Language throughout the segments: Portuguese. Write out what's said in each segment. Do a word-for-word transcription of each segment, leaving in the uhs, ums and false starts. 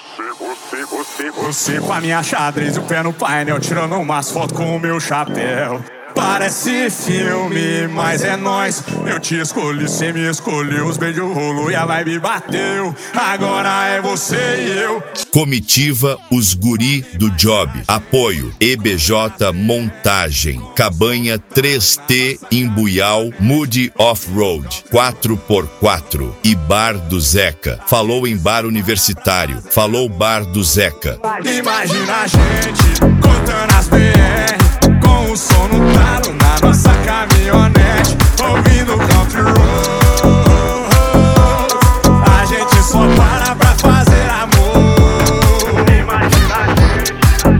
Você, você, você com a minha xadrez e o pé no painel, tirando umas fotos com o meu chapéu. Parece filme, mas é nóis. Eu te escolhi, cê me escolheu. Os beijos rolou e a vibe bateu. Agora é você e eu. Comitiva Os Guri do Job. Apoio E B J Montagem. Cabanha três T Imbuial. Moody Off-Road quatro por quatro. E Bar do Zeca. Falou em bar universitário. Falou Bar do Zeca. Imagina a gente contando as B R com o som no talo na nossa caminhonete, ouvindo country road. A gente só para pra fazer amor. Imagina a gente.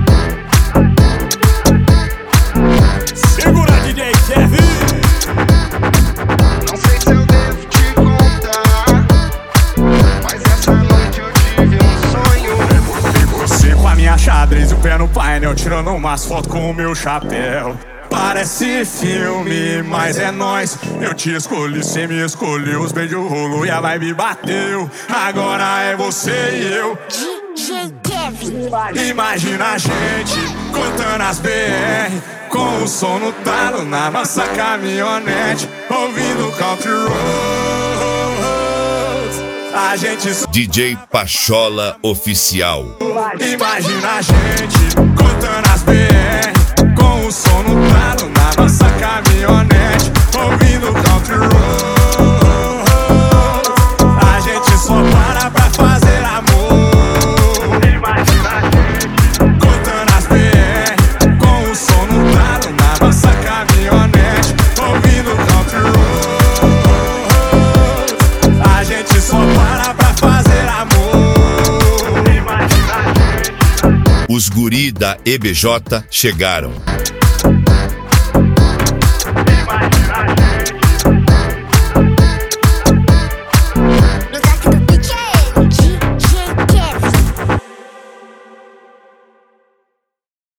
Segura, D J Kevin. Não sei se eu devo te contar, mas essa noite eu tive um sonho. Você com a minha xadrez e o pé no painel, tirando umas fotos com o meu chapéu. Parece filme, mas é nóis. Eu te escolhi, cê me escolheu. Os beijos rolou e a vibe bateu. Agora é você e eu. D J Kevin. Imagina a gente contando as B R com o som no talo na nossa caminhonete, ouvindo country road. A gente só... D J Pachola Oficial. Imagina a gente contando as B R com o som no talo na nossa caminhonete, ouvindo country road. A gente só para pra fazer amor. Imagina a gente contando as B R com o som no talo na nossa caminhonete, ouvindo country road. A gente só para pra fazer amor. Imagina a gente. Os guri da E B J chegaram.